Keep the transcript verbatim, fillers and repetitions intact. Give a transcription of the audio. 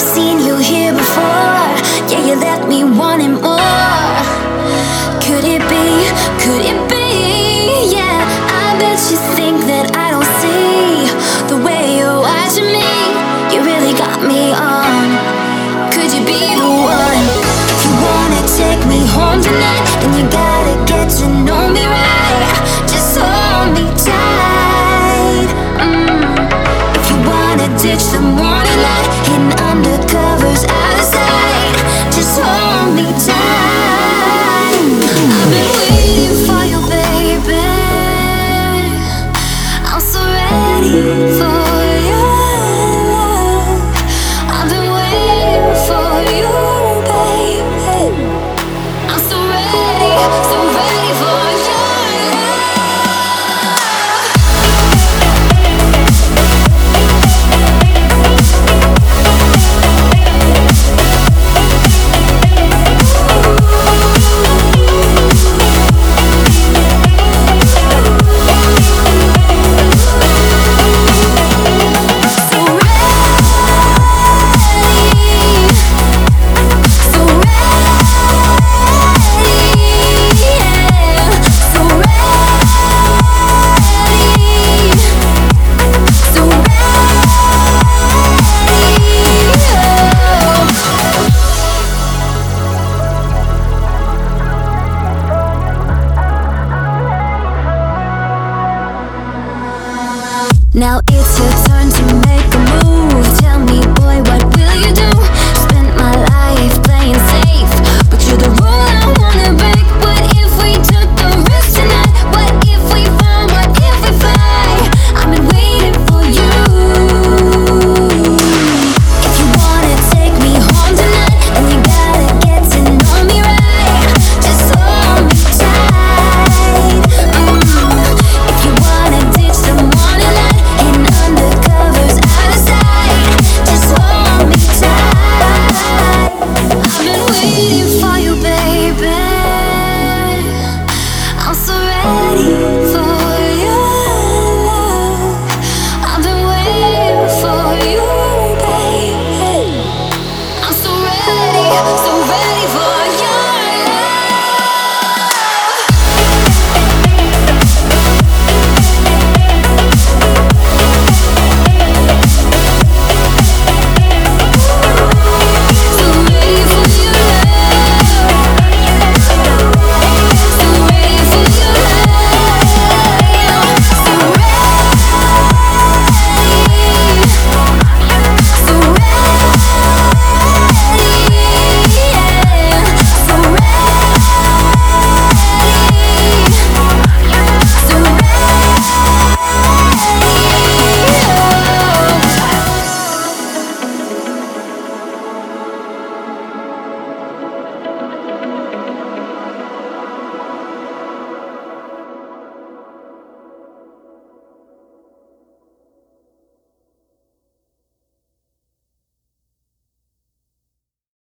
seen you here before. Yeah, you left me wanting more. Could it be? Could it be? Yeah, I bet you think that I don't see the way you're watching me. You really got me on. Could you be the one? If you wanna take me home tonight, then you gotta get to know me right. Just hold me tight. Mm. If you wanna ditch the morning light, hidden under covers out of sight, just hold me tight. I've been waiting for you, baby. I'm so ready for you. I've been waiting for you, baby. I'm so ready, so ready for you. Now it's your turn to make a move. Tell me, boy, what will you do?